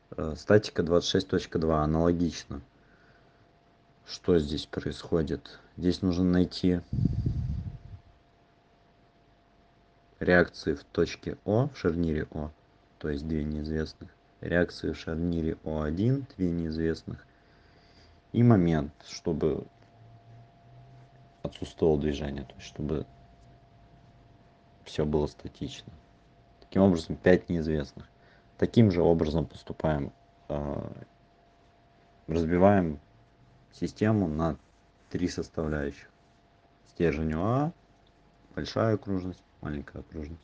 Статика 26.2 аналогично. Что здесь происходит? Здесь нужно найти реакции в точке О, в шарнире О, то есть две неизвестных, реакции в шарнире О1, две неизвестных, и момент, чтобы отсутствовало движение, то есть чтобы все было статично. Таким образом, 5 неизвестных. Таким же образом поступаем, разбиваем систему на 3 составляющих. Стержень ОА, большая окружность, маленькая окружность.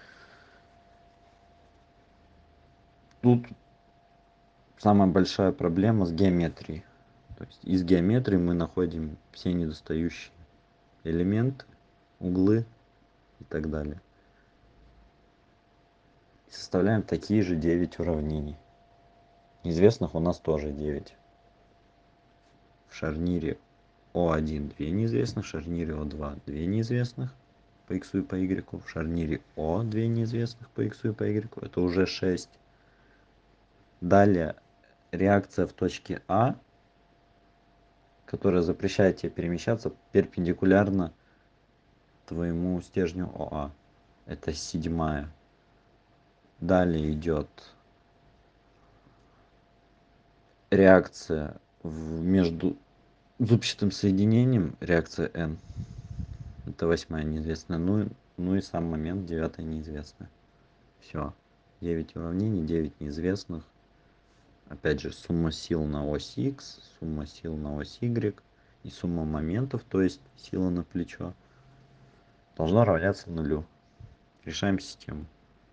Тут самая большая проблема с геометрией. То есть из геометрии мы находим все недостающие элементы, углы и так далее. И составляем такие же 9 уравнений. Неизвестных у нас тоже 9. В шарнире О1 2 неизвестных, в шарнире О2 2 неизвестных по x и по y, в шарнире О 2 неизвестных по x и по y, это уже 6. Далее реакция в точке А, которая запрещает тебе перемещаться перпендикулярно твоему стержню ОА. Это 7. Далее идет реакция между зубчатым соединением, реакция N. Это 8 неизвестная. Ну и сам момент 9 неизвестная. Все. 9 уравнений, 9 неизвестных. Опять же, сумма сил на ось X, сумма сил на ось Y и сумма моментов, то есть сила на плечо, должна равняться нулю. Решаем систему.